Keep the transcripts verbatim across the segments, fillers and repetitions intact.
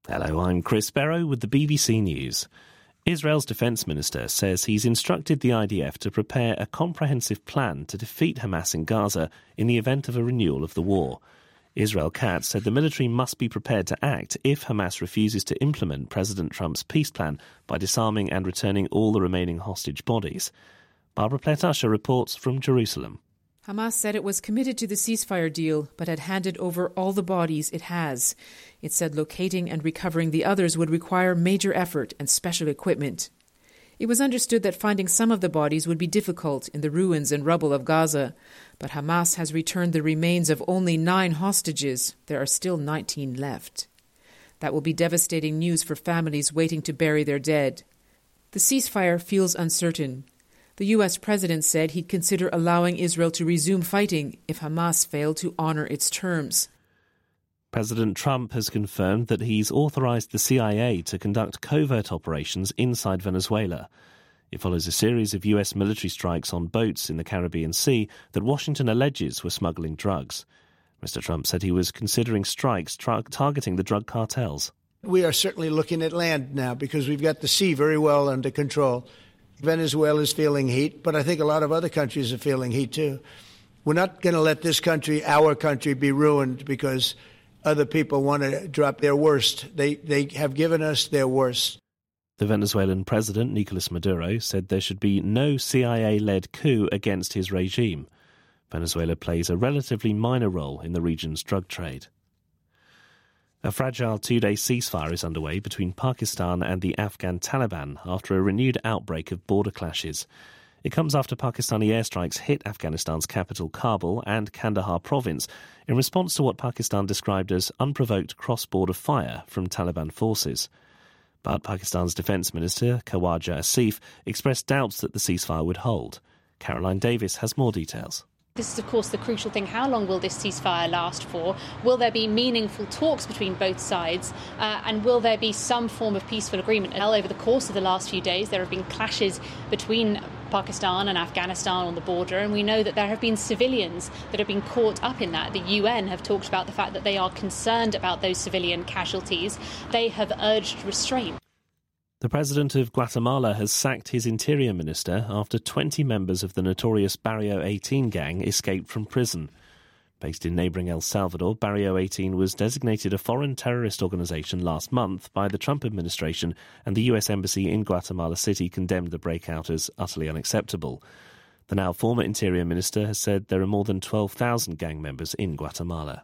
Hello, I'm Chris Sparrow with the B B C News. Israel's defence minister says he's instructed the I D F to prepare a comprehensive plan to defeat Hamas in Gaza in the event of a renewal of the war. Israel Katz said the military must be prepared to act if Hamas refuses to implement President Trump's peace plan by disarming and returning all the remaining hostage bodies. Barbara Pletasha reports from Jerusalem. Hamas said it was committed to the ceasefire deal, but had handed over all the bodies it has. It said locating and recovering the others would require major effort and special equipment. It was understood that finding some of the bodies would be difficult in the ruins and rubble of Gaza, but Hamas has returned the remains of only nine hostages. There are still nineteen left. That will be devastating news for families waiting to bury their dead. The ceasefire feels uncertain. The U S president said he'd consider allowing Israel to resume fighting if Hamas failed to honour its terms. President Trump has confirmed that he's authorised the C I A to conduct covert operations inside Venezuela. It follows a series of U S military strikes on boats in the Caribbean Sea that Washington alleges were smuggling drugs. Mister Trump said he was considering strikes tra- targeting the drug cartels. We are certainly looking at land now because we've got the sea very well under control. Venezuela is feeling heat, but I think a lot of other countries are feeling heat too. We're not going to let this country, our country, be ruined because other people want to drop their worst. They they have given us their worst. The Venezuelan president, Nicolas Maduro, said there should be no C I A-led coup against his regime. Venezuela plays a relatively minor role in the region's drug trade. A fragile two-day ceasefire is underway between Pakistan and the Afghan Taliban after a renewed outbreak of border clashes. It comes after Pakistani airstrikes hit Afghanistan's capital Kabul and Kandahar province in response to what Pakistan described as unprovoked cross-border fire from Taliban forces. But Pakistan's Defence Minister, Khawaja Asif, expressed doubts that the ceasefire would hold. Caroline Davis has more details. This is, of course, the crucial thing. How long will this ceasefire last for? Will there be meaningful talks between both sides? Uh, and will there be some form of peaceful agreement? Well, over the course of the last few days, there have been clashes between Pakistan and Afghanistan on the border, and we know that there have been civilians that have been caught up in that. The U N have talked about the fact that they are concerned about those civilian casualties. They have urged restraint. The president of Guatemala has sacked his interior minister after twenty members of the notorious Barrio eighteen gang escaped from prison. Based in neighbouring El Salvador, Barrio eighteen was designated a foreign terrorist organisation last month by the Trump administration, and the U S Embassy in Guatemala City condemned the breakout as utterly unacceptable. The now former interior minister has said there are more than twelve thousand gang members in Guatemala.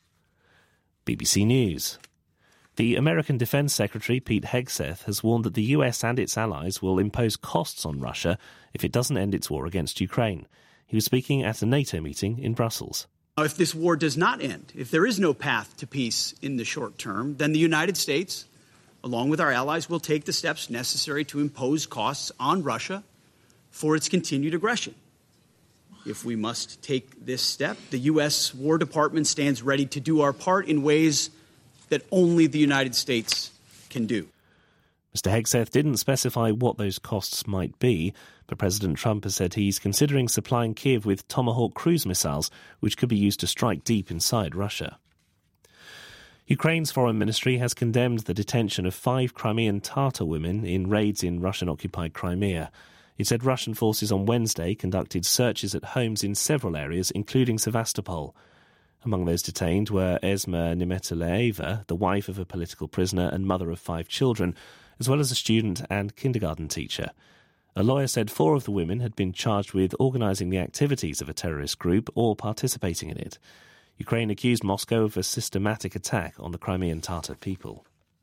B B C News. The American Defense Secretary, Pete Hegseth, has warned that the U S and its allies will impose costs on Russia if it doesn't end its war against Ukraine. He was speaking at a NATO meeting in Brussels. If this war does not end, if there is no path to peace in the short term, then the United States, along with our allies, will take the steps necessary to impose costs on Russia for its continued aggression. If we must take this step, the U S War Department stands ready to do our part in ways that only the United States can do. Mister Hegseth didn't specify what those costs might be, but President Trump has said he's considering supplying Kiev with Tomahawk cruise missiles, which could be used to strike deep inside Russia. Ukraine's foreign ministry has condemned the detention of five Crimean Tatar women in raids in Russian-occupied Crimea. It said Russian forces on Wednesday conducted searches at homes in several areas, including Sevastopol. Among those detained were Esma Nemetelaeva, the wife of a political prisoner and mother of five children, as well as a student and kindergarten teacher. A lawyer said four of the women had been charged with organising the activities of a terrorist group or participating in it. Ukraine accused Moscow of a systematic attack on the Crimean Tatar people.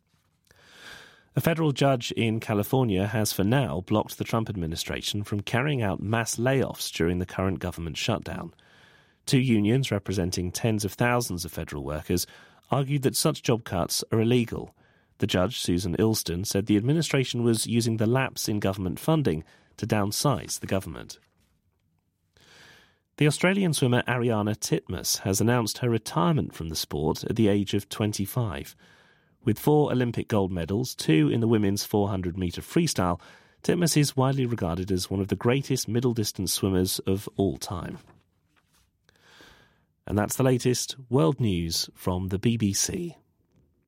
A federal judge in California has for now blocked the Trump administration from carrying out mass layoffs during the current government shutdown. Two unions representing tens of thousands of federal workers argued that such job cuts are illegal. The judge, Susan Ilston, said the administration was using the lapse in government funding to downsize the government. The Australian swimmer Ariarne Titmus has announced her retirement from the sport at the age of twenty-five. With four Olympic gold medals, two in the women's four hundred metre freestyle, Titmus is widely regarded as one of the greatest middle-distance swimmers of all time. And that's the latest world news from the B B C.